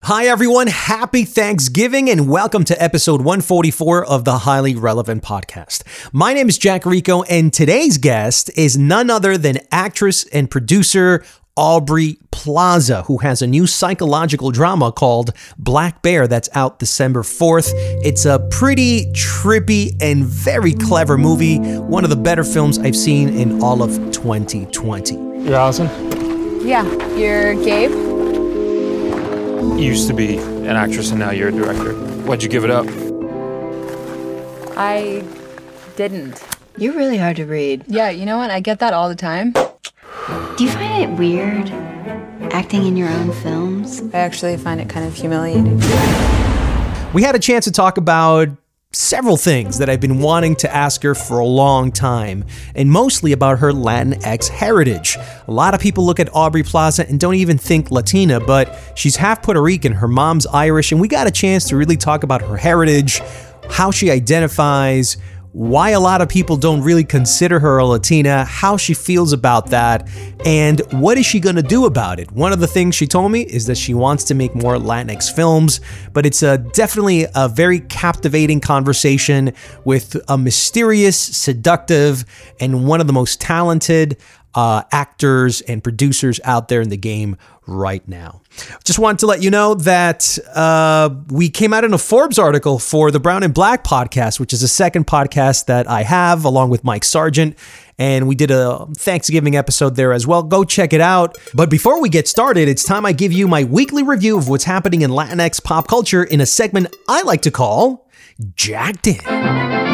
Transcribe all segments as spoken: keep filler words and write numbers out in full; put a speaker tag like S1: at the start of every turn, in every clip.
S1: Hi everyone, happy Thanksgiving and welcome to episode one forty-four of the Highly Relevant Podcast. My name is Jack Rico and today's guest is none other than actress and producer Aubrey Plaza, who has a new psychological drama called Black Bear that's out December fourth. It's a pretty trippy and very clever movie, one of the better films I've seen in all of twenty twenty.
S2: You're Allison?
S3: Yeah, you're Gabe?
S2: You used to be an actress and now you're a director. Why'd you give it up?
S3: I didn't.
S4: You're really hard to read.
S3: Yeah, you know what? I get that all the time.
S4: Do you find it weird acting in your own films?
S3: I actually find it kind of humiliating.
S1: We had a chance to talk about several things that I've been wanting to ask her for a long time, and mostly about her Latinx heritage. A lot of people look at Aubrey Plaza and don't even think Latina, but she's half Puerto Rican, her mom's Irish, and we got a chance to really talk about her heritage, how she identifies, why a lot of people don't really consider her a Latina, how she feels about that, and what is she going to do about it. One of the things she told me is that she wants to make more Latinx films, but it's a, definitely a very captivating conversation with a mysterious, seductive, and one of the most talented uh, actors and producers out there in the game right now. Just wanted to let you know that uh, we came out in a Forbes article for the Brown and Black podcast, which is the second podcast that I have along with Mike Sargent. And we did a Thanksgiving episode there as well. Go check it out. But before we get started, it's time I give you my weekly review of what's happening in Latinx pop culture in a segment I like to call Jacked In.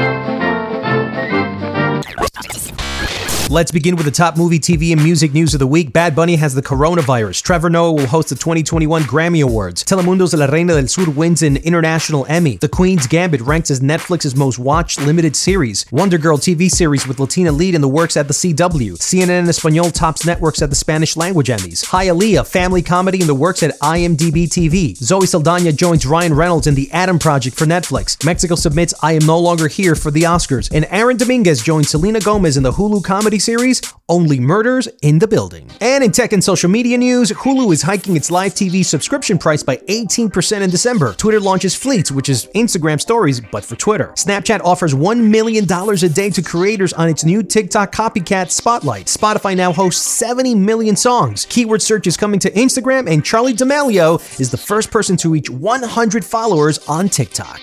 S1: Let's begin with the top movie, T V, and music news of the week. Bad Bunny has the coronavirus. Trevor Noah will host the twenty twenty-one Grammy Awards. Telemundo's La Reina del Sur wins an international Emmy. The Queen's Gambit ranks as Netflix's most watched limited series. Wonder Girl T V series with Latina lead in the works at the C W. C N N Espanol tops networks at the Spanish language Emmys. Hialeah, family comedy in the works at I M D B T V. Zoe Saldana joins Ryan Reynolds in The Adam Project for Netflix. Mexico submits I Am No Longer Here for the Oscars. And Aaron Dominguez joins Selena Gomez in the Hulu comedy series Only Murders in the Building. And in tech and social media news, Hulu is hiking its live T V subscription price by eighteen percent in December. Twitter launches Fleets, which is Instagram stories, but for Twitter. Snapchat offers one million dollars a day to creators on its new TikTok copycat Spotlight. Spotify now hosts seventy million songs. Keyword search is coming to Instagram, and Charli D'Amelio is the first person to reach one hundred followers on TikTok.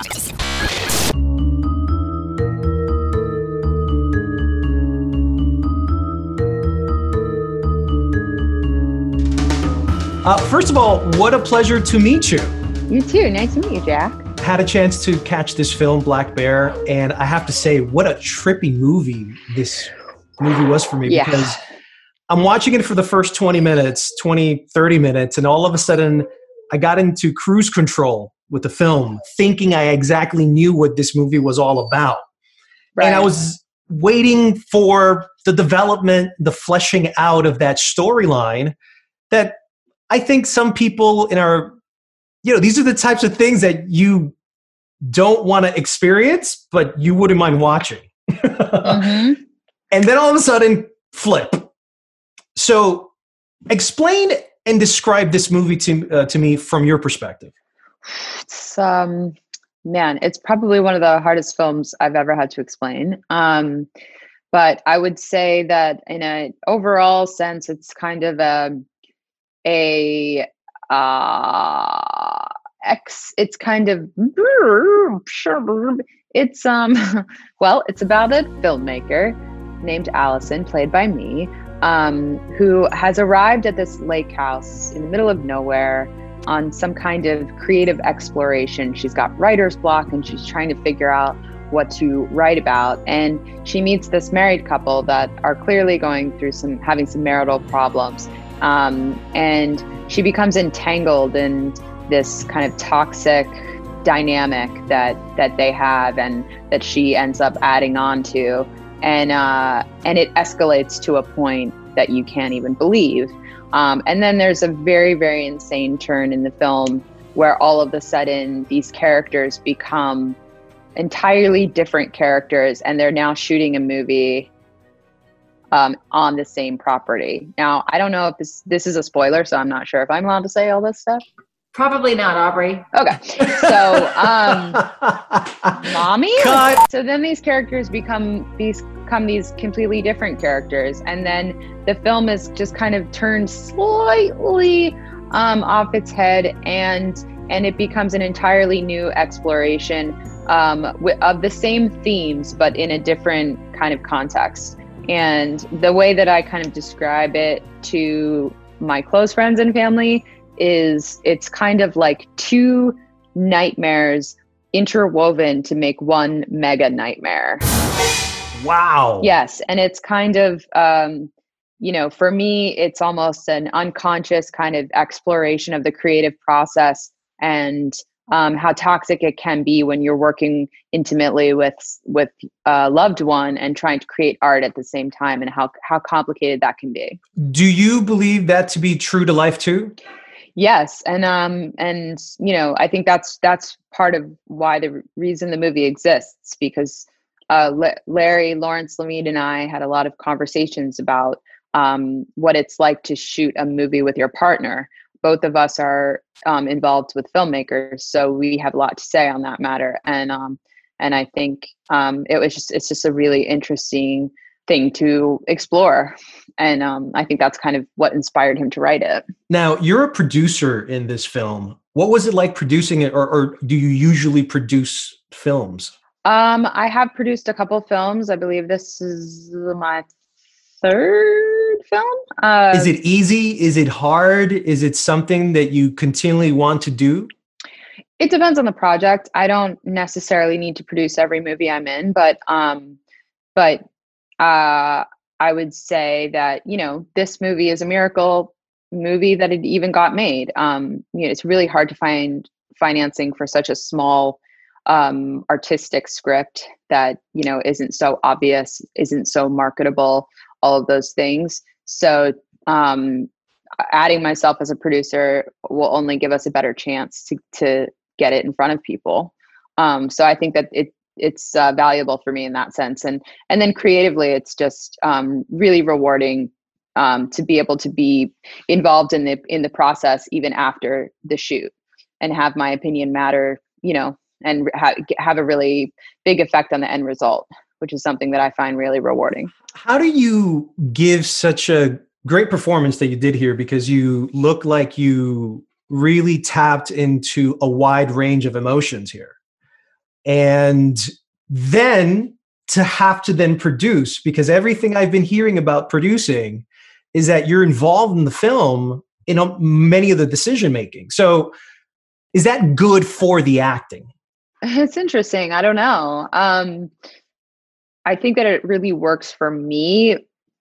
S1: Uh, first of all, what a pleasure to meet you.
S3: You too. Nice to meet you, Jack.
S1: Had a chance to catch this film, Black Bear, and I have to say, what a trippy movie this movie was for me.
S3: Yeah.
S1: Because I'm watching it for the first twenty minutes, twenty, thirty minutes, and all of a sudden I got into cruise control with the film, thinking I exactly knew what this movie was all about. Right. And I was waiting for the development, the fleshing out of that storyline that I think some people in our, you know, these are the types of things that you don't want to experience, but you wouldn't mind watching. Mm-hmm. And then all of a sudden, flip. So explain and describe this movie to, uh, to me from your perspective.
S3: It's, um, man, it's probably one of the hardest films I've ever had to explain. Um, but I would say that in an overall sense, it's kind of a, a uh X it's kind of it's um well it's about a filmmaker named Allison, played by me, um who has arrived at this lake house in the middle of nowhere on some kind of creative exploration. She's got writer's block and she's trying to figure out what to write about, and she meets this married couple that are clearly going through some having some marital problems. Um, and she becomes entangled in this kind of toxic dynamic that that they have, and that she ends up adding on to, and uh, and it escalates to a point that you can't even believe. Um, and then there's a very, very insane turn in the film where all of a sudden these characters become entirely different characters, and they're now shooting a movie Um, on the same property. Now, I don't know if this this is a spoiler, so I'm not sure if I'm allowed to say all this stuff.
S5: Probably not, Aubrey.
S3: Okay. So, um, mommy?
S1: Cut.
S3: So then these characters become these become these completely different characters. And then the film is just kind of turned slightly um, off its head, and and it becomes an entirely new exploration um, w- of the same themes, but in a different kind of context. And the way that I kind of describe it to my close friends and family is it's kind of like two nightmares interwoven to make one mega nightmare.
S1: Wow.
S3: Yes. And it's kind of, um, you know, for me, it's almost an unconscious kind of exploration of the creative process and um, how toxic it can be when you're working intimately with with a loved one and trying to create art at the same time, and how how complicated that can be.
S1: Do you believe that to be true to life too?
S3: Yes, and um, and you know, I think that's that's part of why the reason the movie exists, because uh, L- Larry, Lawrence Lamede, and I had a lot of conversations about um, what it's like to shoot a movie with your partner. Both of us are um, involved with filmmakers, so we have a lot to say on that matter. And um, and I think um, it was just it's just a really interesting thing to explore, and um, I think that's kind of what inspired him to write it.
S1: Now, you're a producer in this film. What was it like producing it, or, or do you usually produce films?
S3: Um, I have produced a couple films. I believe this is my third film. Uh,
S1: Is it easy? Is it hard? Is it something that you continually want to do?
S3: It depends on the project. I don't necessarily need to produce every movie I'm in, but um, but uh, I would say that, you know, this movie is a miracle movie that it even got made. Um, you know, it's really hard to find financing for such a small um, artistic script that, you know, isn't so obvious, isn't so marketable, all of those things. So um, adding myself as a producer will only give us a better chance to to get it in front of people. Um, so I think that it it's uh, valuable for me in that sense. And and then creatively, it's just um, really rewarding um, to be able to be involved in the in the process even after the shoot, and have my opinion matter, you know, and ha- have a really big effect on the end result, which is something that I find really rewarding.
S1: How do you give such a great performance that you did here? Because you look like you really tapped into a wide range of emotions here. And then to have to then produce, because everything I've been hearing about producing is that you're involved in the film in many of the decision making. So is that good for the acting?
S3: It's interesting. I don't know. Um, I think that it really works for me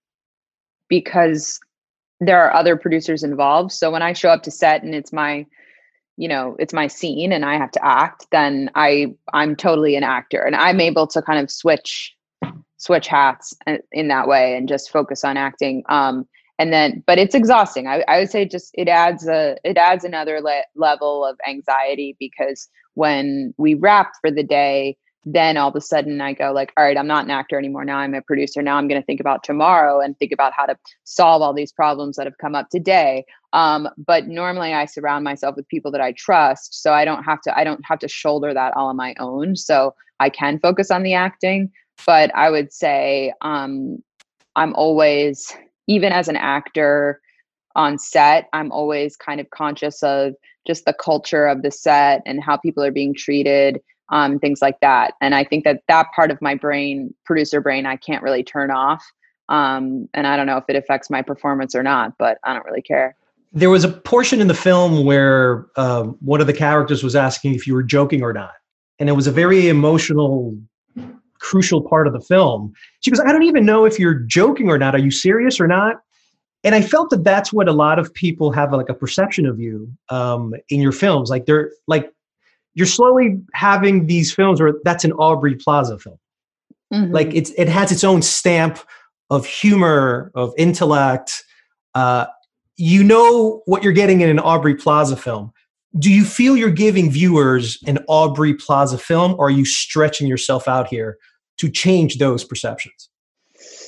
S3: because there are other producers involved. So when I show up to set and it's my, you know, it's my scene and I have to act, then I, I'm totally an actor, and I'm able to kind of switch, switch hats in that way and just focus on acting. Um, and then, but it's exhausting. I, I would say just, it adds a, it adds another le- level of anxiety, because when we wrap for the day, then all of a sudden I go like, all right, I'm not an actor anymore. Now I'm a producer. Now I'm going to think about tomorrow and think about how to solve all these problems that have come up today. Um, but normally I surround myself with people that I trust. So I don't have to, I don't have to shoulder that all on my own. So I can focus on the acting. But I would say um, I'm always, even as an actor on set, I'm always kind of conscious of just the culture of the set and how people are being treated. Um, things like that. And I think that that part of my brain, producer brain, I can't really turn off. Um, and I don't know if it affects my performance or not, but I don't really care.
S1: There was a portion in the film where um, one of the characters was asking if you were joking or not. And it was a very emotional, crucial part of the film. She goes, I don't even know if you're joking or not. Are you serious or not? And I felt that that's what a lot of people have like a perception of you um, in your films. Like they're like, you're slowly having these films where that's an Aubrey Plaza film. Mm-hmm. Like it's, it has its own stamp of humor, of intellect. Uh, you know what you're getting in an Aubrey Plaza film. Do you feel you're giving viewers an Aubrey Plaza film, or are you stretching yourself out here to change those perceptions?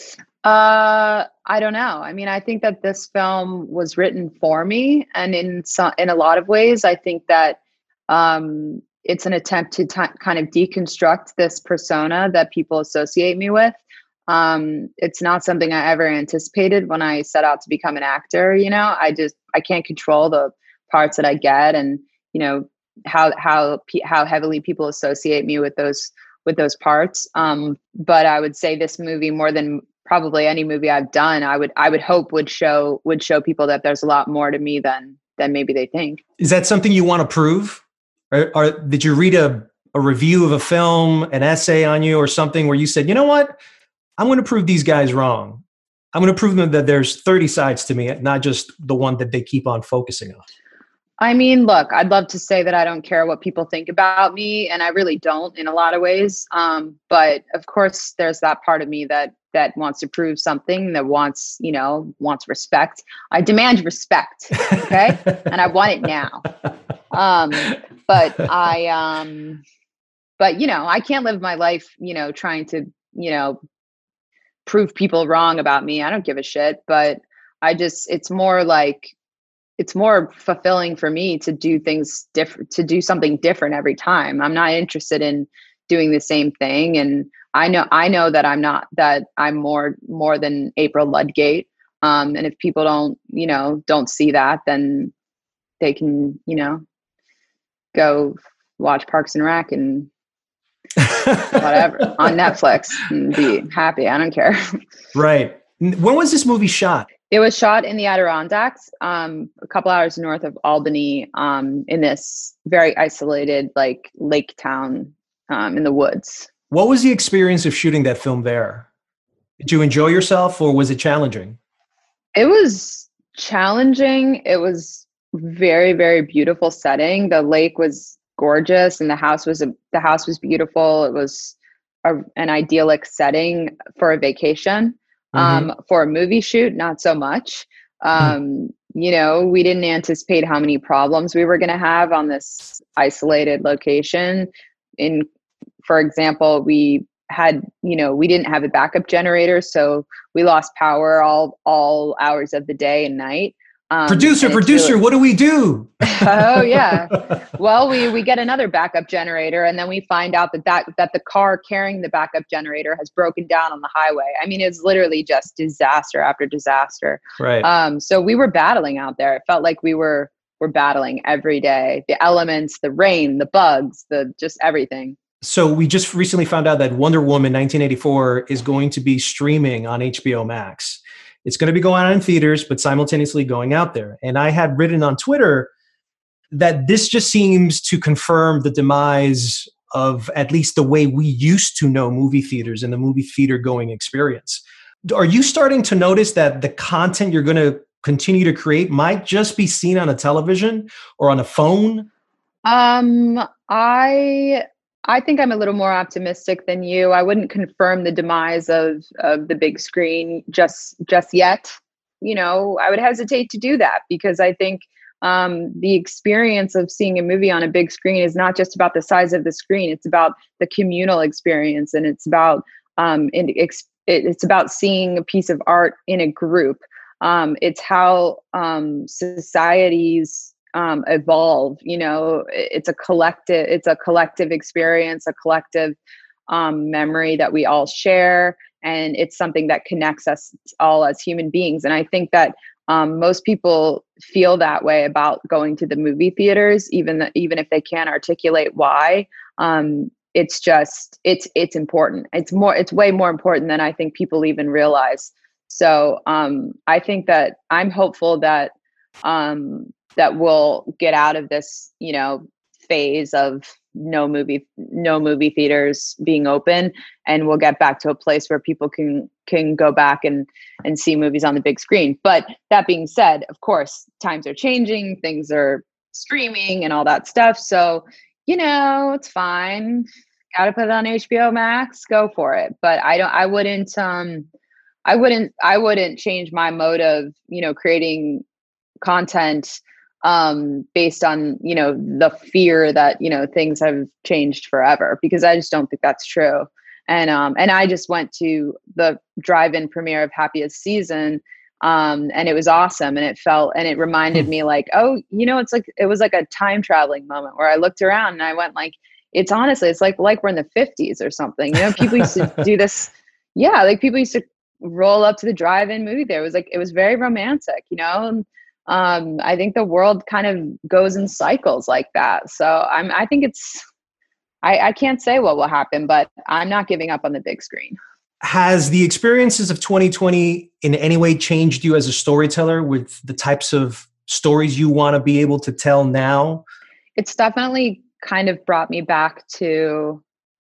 S3: Uh, I don't know. I mean, I think that this film was written for me, and in some, in a lot of ways, I think that um, it's an attempt to t- kind of deconstruct this persona that people associate me with. Um, it's not something I ever anticipated when I set out to become an actor. You know, I just I can't control the parts that I get, and you know how how pe- how heavily people associate me with those with those parts. Um, but I would say this movie, more than probably any movie I've done, I would I would hope would show would show people that there's a lot more to me than than maybe they think.
S1: Is that something you want to prove? Or, or did you read a, a review of a film, an essay on you or something where you said, you know what? I'm going to prove these guys wrong. I'm going to prove them that there's thirty sides to me, not just the one that they keep on focusing on.
S3: I mean, look, I'd love to say that I don't care what people think about me, and I really don't in a lot of ways. Um, but of course, there's that part of me that that wants to prove something, that wants, you know, wants respect. I demand respect, okay, and I want it now. Um, but I, um, but you know, I can't live my life, you know, trying to, you know, prove people wrong about me. I don't give a shit. But I just, it's more like. It's more fulfilling for me to do things different, to do something different every time. I'm not interested in doing the same thing. And I know, I know that I'm not, that I'm more, more than April Ludgate. Um, and if people don't, you know, don't see that, then they can, you know, go watch Parks and Rec and whatever on Netflix and be happy. I don't care.
S1: Right. When was this movie shot?
S3: It was shot in the Adirondacks, um, a couple hours north of Albany, um, in this very isolated, like lake town um, in the woods.
S1: What was the experience of shooting that film there? Did you enjoy yourself, or was it challenging?
S3: It was challenging. It was very, very beautiful setting. The lake was gorgeous, and the house was a, the house was beautiful. It was a, an idyllic setting for a vacation. Um, mm-hmm. For a movie shoot, not so much. Um, mm. You know, we didn't anticipate how many problems we were going to have on this isolated location. In, for example, we had, you know, we didn't have a backup generator, so we lost power all all hours of the day and night. Um,
S1: producer, producer, really, what do we do?
S3: Oh yeah. Well, we we get another backup generator, and then we find out that, that that the car carrying the backup generator has broken down on the highway. I mean, it's literally just disaster after disaster.
S1: Right.
S3: Um, so we were battling out there. It felt like we were were battling every day. The elements, the rain, the bugs, the just everything.
S1: So we just recently found out that Wonder Woman nineteen eighty-four is going to be streaming on H B O Max. It's going to be going on in theaters, but simultaneously going out there. And I had written on Twitter that this just seems to confirm the demise of at least the way we used to know movie theaters and the movie theater going experience. Are you starting to notice that the content you're going to continue to create might just be seen on a television or on a phone?
S3: Um, I... I think I'm a little more optimistic than you. I wouldn't confirm the demise of, of the big screen just just yet. You know, I would hesitate to do that because I think um, the experience of seeing a movie on a big screen is not just about the size of the screen. It's about the communal experience, and it's about um, it, it's about seeing a piece of art in a group. Um, it's how um, societies Um, evolve. You know, it's a collective, it's a collective experience, a collective um, memory that we all share. And it's something that connects us all as human beings. And I think that um, most people feel that way about going to the movie theaters, even, the, even if they can't articulate why. Um, it's just, it's, it's important. It's more, it's way more important than I think people even realize. So um, I think that I'm hopeful that, um, that we'll get out of this, you know, phase of no movie, no movie theaters being open, and we'll get back to a place where people can can go back and and see movies on the big screen. But that being said, of course, times are changing, things are streaming and all that stuff. So, you know, it's fine. Got to put it on H B O Max, go for it. But I don't, I wouldn't, um, I wouldn't, I wouldn't change my mode of, you know, creating content um, based on, you know, the fear that, you know, things have changed forever, because I just don't think that's true. And um and I just went to the drive-in premiere of Happiest Season. Um, and it was awesome. And it felt, and it reminded me like, oh, you know, it's like, it was like a time traveling moment where I looked around and I went like, it's honestly, it's like, like we're in the fifties or something, you know, people used to do this. Yeah. Like people used to roll up to the drive-in movie there. It was like, it was very romantic, you know? And, um, I think the world kind of goes in cycles like that. So I'm, I think it's, I, I can't say what will happen, but I'm not giving up on the big screen.
S1: Has the experiences of twenty twenty in any way changed you as a storyteller with the types of stories you want to be able to tell now?
S3: It's definitely kind of brought me back to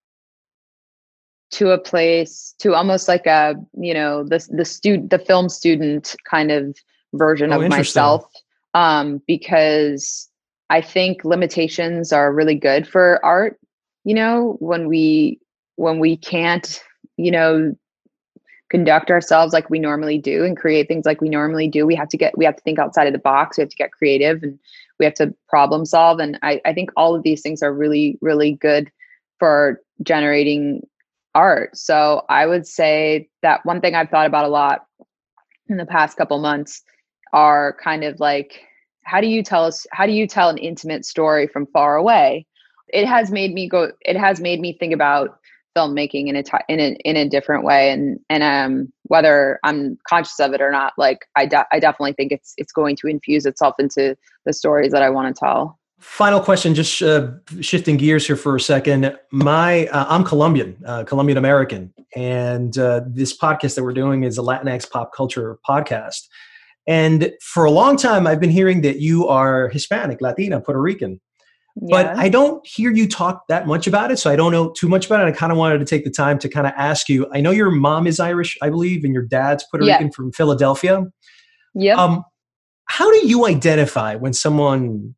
S3: to a place, to almost like a, you know, the the student, the film student kind of version
S1: Oh,
S3: of
S1: interesting.
S3: myself. Um, because I think limitations are really good for art. You know, when we when we can't, you know, conduct ourselves like we normally do and create things like we normally do, we have to get, we have to think outside of the box. We have to get creative and we have to problem solve. And I, I think all of these things are really, really good for generating art. So I would say that one thing I've thought about a lot in the past couple months are kind of like, how do you tell us, how do you tell an intimate story from far away? It has made me go, it has made me think about filmmaking in a, t- in a, in a different way. And, and, um, whether I'm conscious of it or not, like I, de- I definitely think it's, it's going to infuse itself into the stories that I want to tell.
S1: Final question, just uh, shifting gears here for a second. My, uh, I'm Colombian, uh, Colombian American, and uh, this podcast that we're doing is a Latinx pop culture podcast. And for a long time, I've been hearing that you are Hispanic, Latina, Puerto Rican. But
S3: Yeah.
S1: I don't hear you talk that much about it, so I don't know too much about it. I kind of wanted to take the time to kind of ask you. I know your mom is Irish, I believe, and your dad's Puerto
S3: Yeah.
S1: Rican from Philadelphia.
S3: Yep.
S1: Um, how do you identify when someone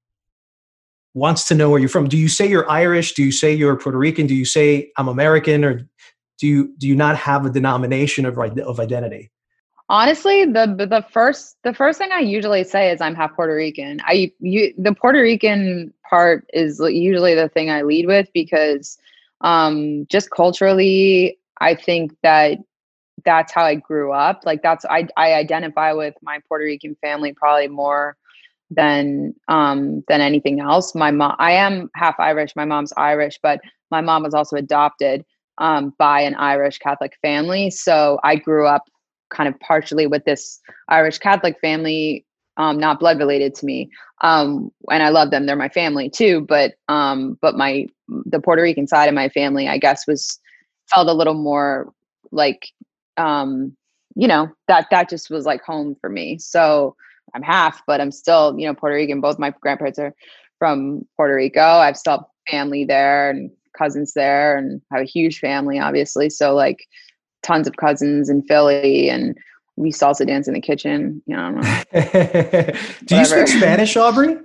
S1: wants to know where you're from? Do you say you're Irish? Do you say you're Puerto Rican? Do you say I'm American? Or do you do you not have a denomination of of identity?
S3: Honestly, the the first the first thing I usually say is I'm half Puerto Rican. I you the Puerto Rican part is usually the thing I lead with because um, just culturally, I think that that's how I grew up. Like that's I I identify with my Puerto Rican family probably more than um than anything else. My mom, I am half Irish. My mom's Irish, but my mom was also adopted um by an Irish Catholic family. So I grew up kind of partially with this Irish Catholic family, um, not blood related to me. Um, and I love them. They're my family too. But, um, but my, the Puerto Rican side of my family, I guess was, felt a little more like, um, you know, that, that just was like home for me. So I'm half, but I'm still, you know, Puerto Rican. Both my grandparents are from Puerto Rico. I've still have family there and cousins there and have a huge family, obviously. So like, tons of cousins in Philly, and we salsa dance in the kitchen. You know,
S1: Do you speak Spanish, Aubrey?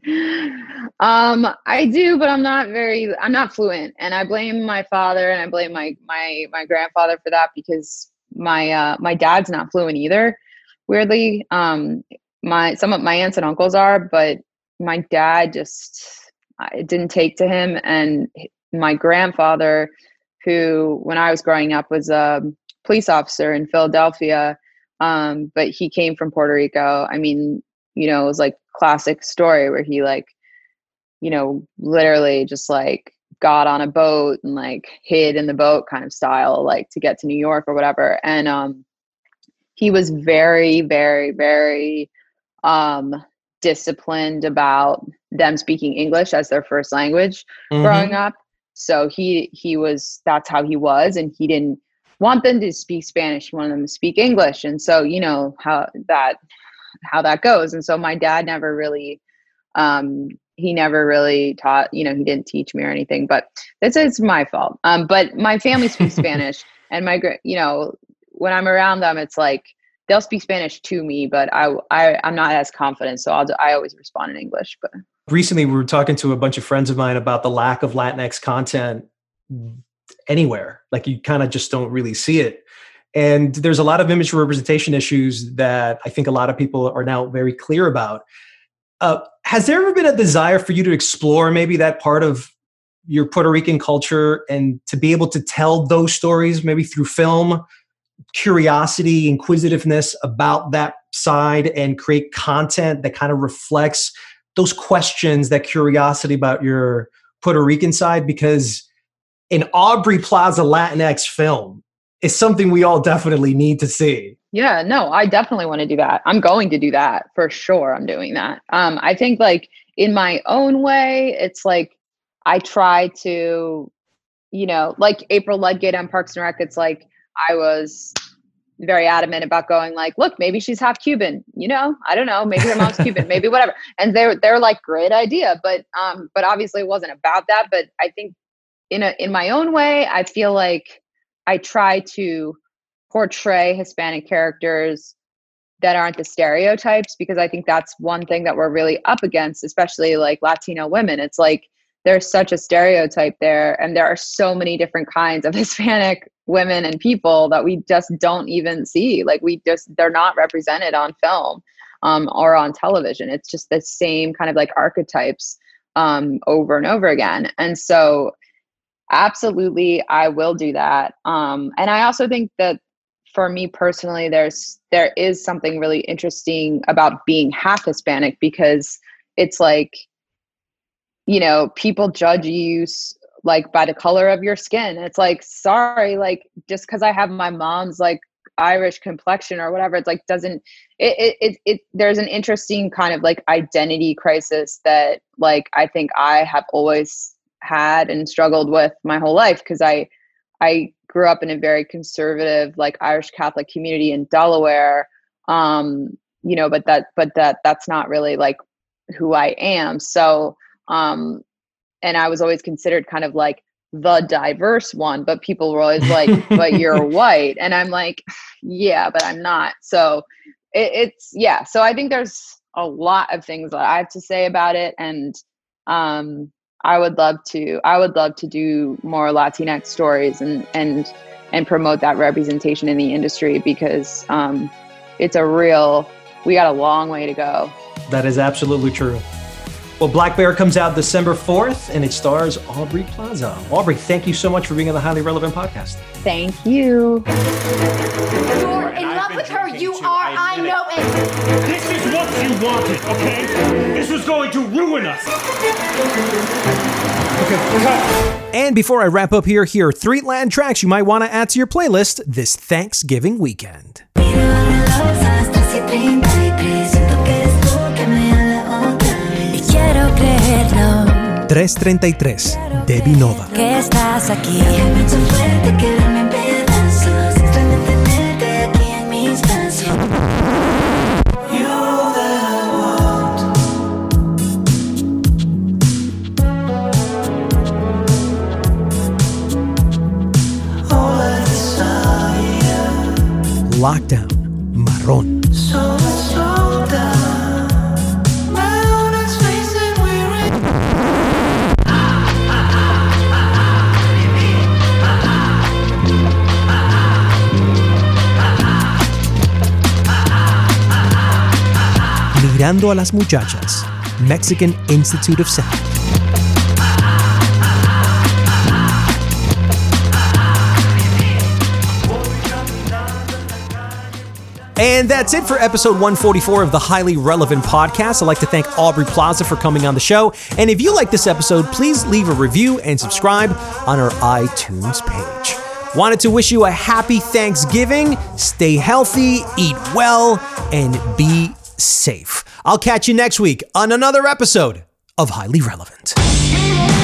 S3: Um, I do, but I'm not very, I'm not fluent, and I blame my father and I blame my my my grandfather for that because my uh, my dad's not fluent either. Weirdly, um, my some of my aunts and uncles are, but my dad just it didn't take to him, and my grandfather, who when I was growing up was a police officer in Philadelphia, um, but he came from Puerto Rico. I mean, you know, it was like classic story where he like, you know, literally just like got on a boat and like hid in the boat kind of style, like to get to New York or whatever. And um, he was very, very, very um, disciplined about them speaking English as their first language mm-hmm. growing up. So he he was, that's how he was. And he didn't want them to speak Spanish. He wanted them to speak English. And so, you know, how that, how that goes. And so my dad never really, um, he never really taught, you know, he didn't teach me or anything, but it's, it's my fault. Um, but my family speaks Spanish, and my, you know, when I'm around them, it's like, they'll speak Spanish to me, but I, I, I'm not as confident. So I'll, I always respond in English, but.
S1: Recently, we were talking to a bunch of friends of mine about the lack of Latinx content anywhere. Like you kind of just don't really see it. And there's a lot of image representation issues that I think a lot of people are now very clear about. Uh, has there ever been a desire for you to explore maybe that part of your Puerto Rican culture and to be able to tell those stories maybe through film, curiosity, inquisitiveness about that side, and create content that kind of reflects those questions, that curiosity about your Puerto Rican side? Because an Aubrey Plaza Latinx film is something we all definitely need to see.
S3: Yeah, no, I definitely want to do that. I'm going to do that for sure. I'm doing that. Um, I think like in my own way, it's like I try to, you know, like April Ludgate on Parks and Rec. It's like I was very adamant about going like, look, maybe she's half Cuban. You know, I don't know. Maybe her mom's Cuban. Maybe whatever. And they're they're like, great idea, but um, but obviously it wasn't about that. But I think in a in my own way, I feel like I try to portray Hispanic characters that aren't the stereotypes, because I think that's one thing that we're really up against, especially like Latino women. It's like there's such a stereotype there, and there are so many different kinds of Hispanic women and people that we just don't even see. Like we just, they're not represented on film um, or on television. It's just the same kind of like archetypes um, over and over again. And so absolutely, I will do that. Um, and I also think that for me personally, there's there is something really interesting about being half Hispanic, because it's like, you know, people judge you like by the color of your skin. It's like, sorry, like just because I have my mom's like Irish complexion or whatever, it's like doesn't it, it it it there's an interesting kind of like identity crisis that like I think I have always had and struggled with my whole life, because I I grew up in a very conservative like Irish Catholic community in Delaware, um you know, but that but that that's not really like who I am. So um and I was always considered kind of like the diverse one, but people were always like, but you're white. And I'm like, yeah, but I'm not. So it, it's, yeah. So I think there's a lot of things that I have to say about it. And um, I would love to, I would love to do more Latinx stories and, and, and promote that representation in the industry, because um, it's a real, we got a long way to go.
S1: That is absolutely true. Well, Black Bear comes out December fourth, and it stars Aubrey Plaza. Aubrey, thank you so much for being on the Highly Relevant podcast.
S3: Thank you.
S5: You're in love with her. You are. I know it.
S6: This is what you wanted, okay? This was going to ruin us. Okay, cut.
S1: And before I wrap up here, here are three Latin tracks you might want to add to your playlist this Thanksgiving weekend. tres treinta y tres, Debbie Nova.
S7: Que estás aquí.
S1: Lockdown, Marrón. Mirando a las muchachas, Mexican Institute of Sound. And that's it for episode one forty-four of the Highly Relevant Podcast. I'd like to thank Aubrey Plaza for coming on the show. And if you like this episode, please leave a review and subscribe on our iTunes page. Wanted to wish you a happy Thanksgiving. Stay healthy, eat well, and be safe. I'll catch you next week on another episode of Highly Relevant.